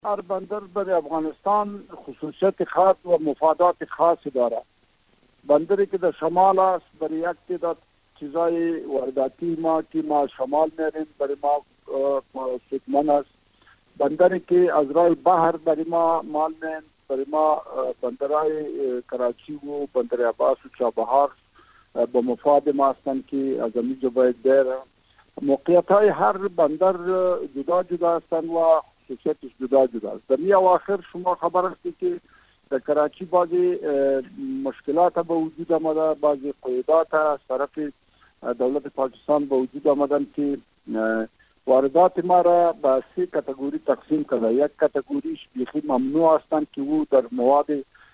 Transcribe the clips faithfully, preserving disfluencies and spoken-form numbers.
هر بندر برای افغانستان خصوصیت خاص و مفادات خاصی داره. بندری که در شمال است برای یک تعداد چیزای وارداتی ما که ما شمال میریم برای ما سودمند است. بندری که از راه بحر برای ما مال میریم برای ما بندرهای کراچی و بندر عباس و چابهار با مفاد ما هستند که از اینجا باید بره. موقعیت های هر بندر جدا جدا هستند و خصوصیتش جدا جدا است. در این اواخر شما خبر هستی که در کراچی بعضی مشکلات به وجود آمده، بعضی قیودات از طرف دولت پاکستان به وجود آمدن که واردات ما را به سه کاتگوری تقسیم کرده. یک کاتگوریش بیخی ممنوع هستند که او در مواد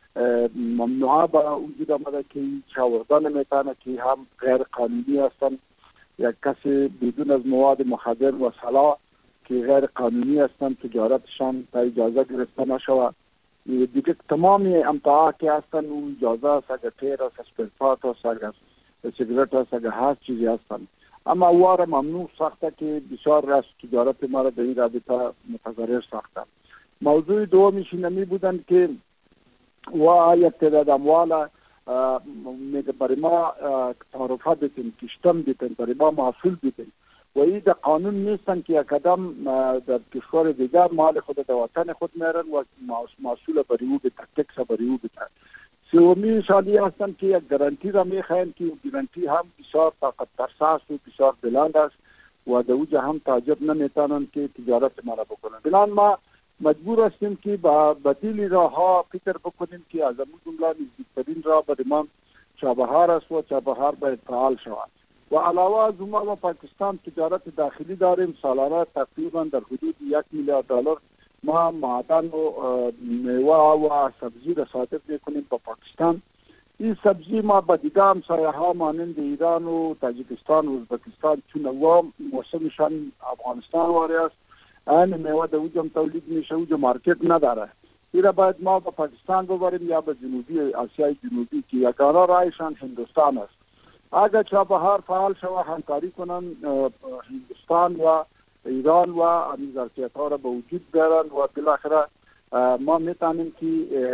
ممنوعه به وجود آمده که چاوردن نمیتونه، که هم غیر قانونی هستند. یک کسی بدون از مواد مخدر و سلاح که غیر قانونی هستند تجارتشان تا اجازه گرفته نشود. دیگه تمامی امتحاع که هستند او اجازه است، اگر تیر است، اسپرفات است، اگر سیگرت است، اگر هر چیزی هستند. اما واره ممنوع ساخته که بسیار از تجارت ما را به این رابطه متضرر ساخته. موضوع دومیش نمی بودند که و یک تعداد اموال میگه برای ما تعرفه بیتیم، کشتم بیتیم، برای ما محصول بیتیم و این در قانون نیستن که یک قدم در کشور دیگر مال خود در وطن خود میرن و محصول برای او بیتن، تکس برای او بیتن. سومی شادی هستن که یک گارانتی را میخواین که گارانتی هم بسیار طاقت فرساست و بسیار بلند است و در اوجه هم تعجب نمیتونن که تجارت ما را بکنن. بنان ما مجبور هستیم که با بدیل راه ها فکر بکنیم که از امون جمله نزدیکترین راه برای ما چابهار است و چابهار باید فعال شود. و علاوه از ما با پاکستان تجارت داخلی داریم. سالانه تقریبا در حدود یک میلیارد دلار ما معدن و میوه و سبزی را صادر میکنیم با پاکستان. این سبزی ما با دیگه همسایه ها مانند ایران و تاجیکستان و ازبکستان چون و موسمشان افغانستان واری است، این میوه در اوجم تولید میشه، اوجا مارکت نداره. این را باید ما با پاکستان ببریم یا به جنوبی آسیای جنوبی که یگانه راهشان هندوستان است. اگر چابهار فعال شود همکاری کنن هندوستان و ایران و این ظرفیت ها را به وجود بیارن و بالاخره ما میتونیم که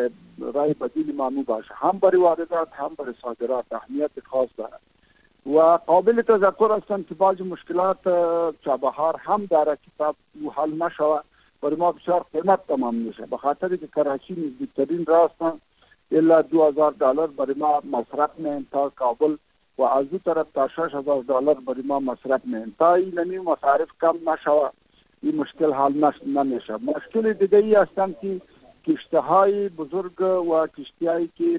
راه بدیل مانو باشه، هم برای واردات هم برای صادرات اهمیت خاص داره. و قابل تذکر هستند که بعضی مشکلات چابهار هم داره که او حل نشود برای ما بسیار قیمت تمام میشه، به خاطر که کراچی نزدیکترین راستن الا دو هزار دلار برای ما مصرف مین تا کابل و از دو طرف تا شش هزار دلار برای ما مصرف مین تا این نمی مصارف کم نشود این مشکل حل نمیشه. مشکل دیگه ای هستند که کشتی های بزرگ و کشتی هایی که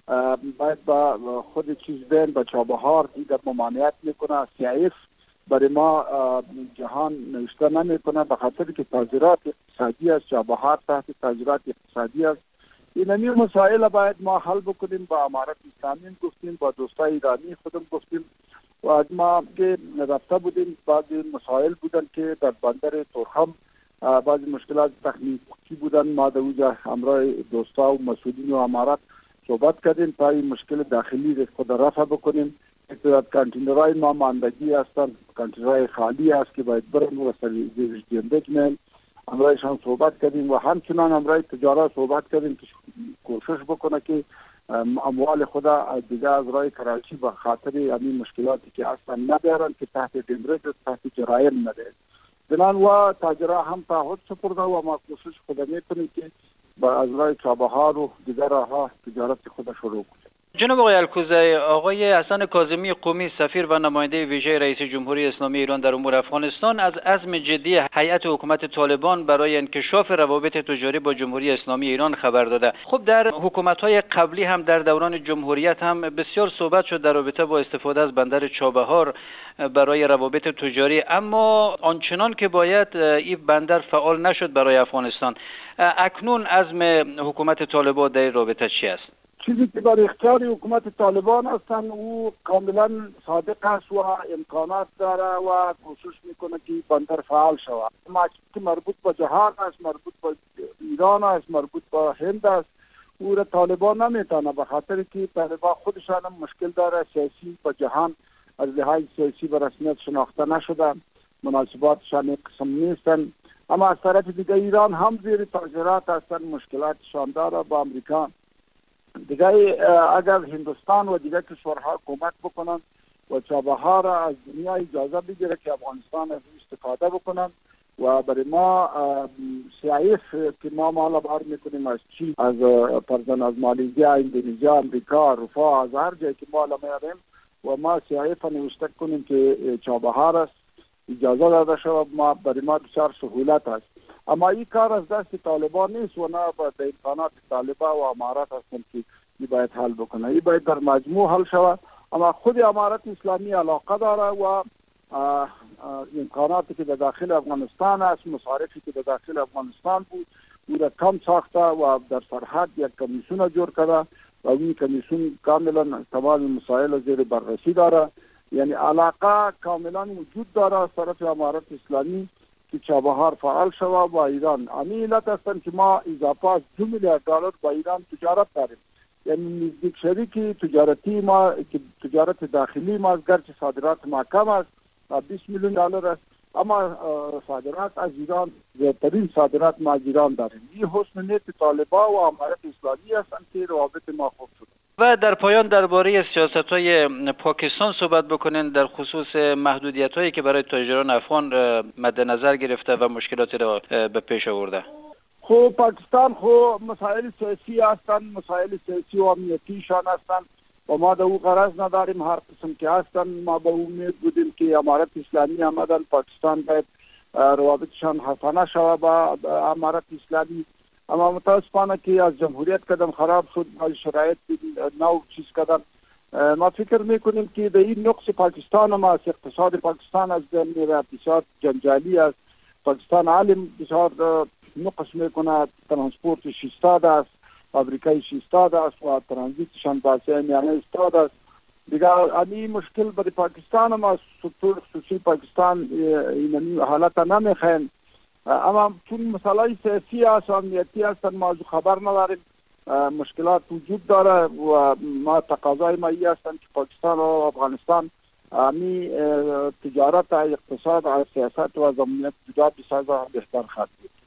باید با خود چیز بین با چابهار دیگر ممانعت میکنه، سیایف برای ما جهان نوشته نمیکنه به خاطر که تاجرات اقتصادی است. چابهار تحت تاجرات اقتصادی است. این همی مسائل باید ما حل بکنیم. با امارت اسلامی گفتیم، با دوستای ایرانی خودم گفتیم و از ما که رفته بودیم بعضی مسائل بودن که در بندر تورخم بعضی مشکلات تکنیکی بودن. ما در اونجا همراه دوستا و مسئولین و امارت صحبت کردیم تا این مشکل داخلی خود رفع بکنیم. اقتداد کانتینرهای ما ماندگی هستند، کانتینرهای خالی است که باید برن و سریع جنبه کنیم. همراهشان صحبت کردیم و همچنان همراه تجارت صحبت کردیم که کوشش بکنه که اموال خود دیگه از راه کراچی به خاطر همین مشکلاتی که هستن ندارن که تحت دمرک تحت جرایم نده. بنان و تاجرها هم تعهد سپرده و ما کوشش خود میکنیم که با از راه چابهار و دیگر راهها تجارت خود شروع کنیم. جناب آقای الکوزی، آقای حسن کاظمی قمی سفیر و نماینده ویژه رئیس جمهوری اسلامی ایران در امور افغانستان از عزم جدی هیئت حکومت طالبان برای انکشاف روابط تجاری با جمهوری اسلامی ایران خبر داده. خب در حکومت‌های قبلی هم در دوران جمهوریت هم بسیار صحبت شد در رابطه با استفاده از بندر چابهار برای روابط تجاری، اما آنچنان که باید این بندر فعال نشد برای افغانستان. اکنون عزم حکومت طالبان در رابطه چی است؟ چیزی که در اختیار حکومت طالبان هستن او کاملا صادق است و امکانات داره و کوشش میکنه که بندر فعال شود. اما که مربوط به جهان است، مربوط به ایران است، مربوط به هند است، او را طالبان نمیتونه به خاطر که طالبان خودشان هم مشکل داره سیاسی به جهان از لحاظ سیاسی به رسمیت شناخته نشده، مناسباتشان یک قسم نیستن. اما از طرف دیگه ایران هم زیر تاثیرات هستند، مشکلات شاندار با امریکا. دیگه اگر هندوستان و دیگه کشورها کمک بکنن و چابهار را از دنیا اجازه بگیره که افغانستان از استفاده بکنن و برای ما سیایف که ما مالا بار میکنیم از چین، از پرزن از مالیزیا، اندونزیا، امریکا، اروپا، از هر جایی که مالا میاریم و ما سیایف نوشته کنیم که چابهار است اجازه داده شود، ما برای ما بسیار سهولت است. اما این کار از دست طالبان نیست و نه به امکانات طالبان و امارات هستند که این باید حل بکنه. این باید در مجموع حل شود. اما خود امارت اسلامی علاقه داره و امکاناتی که در داخل افغانستان است، مصارفی که در داخل افغانستان بود او را کم ساخته و در سرحد یک کمیسیون جور کرده و این کمیسیون کاملا تمام مسائل زیر بررسی داره. یعنی علاقه کاملا وجود داره از طرف امارت اسلامی که چابهار فعال شود با ایران. امی علت هستند که ما اضافه از دو میلیارد دلار با ایران تجارت داریم. یعنی نزدیک شریکی تجارتی ما که تجارت داخلی ما گرچه صادرات ما کم است بیست میلیون دلار است، اما صادرات از ایران زیادترین صادرات ما از ایران داریم. این حسن نیت طالبان و امارت اسلامی هستند که روابط ما خوب شده. و در پایان درباره سیاست‌های پاکستان صحبت بکنین در خصوص محدودیت‌هایی که برای تاجران افغان مد نظر گرفته و مشکلاتی را به پیش آورده. خب پاکستان خو مسائل سیاسی هستند، مسائل سیاسی و امنیتیشان هستند و ما در او غرض نداریم هر قسم که هستند. ما به امید بودیم که امارت اسلامی آمدن پاکستان باید روابطشان حسنه شود با امارت اسلامی، اما متاسفانه که از جمهوریت قدم خراب شد، از شرایط نو چیز کردن. ما فکر میکنیم که در این نقص پاکستان ما از اقتصاد پاکستان از بین میره، اقتصاد جنجالی است. پاکستان عالم بسیار نقص میکنه، ترانسپورت ایستاده است، فابریکای ایستاده است و ترانزیتشان باسه میانه ایستاده است. دیگه این مشکل برای پاکستان ما سکتور خصوصی پاکستان این حالت نمیخواین، اما چون مسائل سیاسی است و امنیتی هستند ما از خبر نداریم. مشکلات وجود داره و ما تقاضای ما این هستند که پاکستان و افغانستان امی تجارت، اقتصاد، سیاست و از امنیت جدا بسازه بهتر خواهد بود.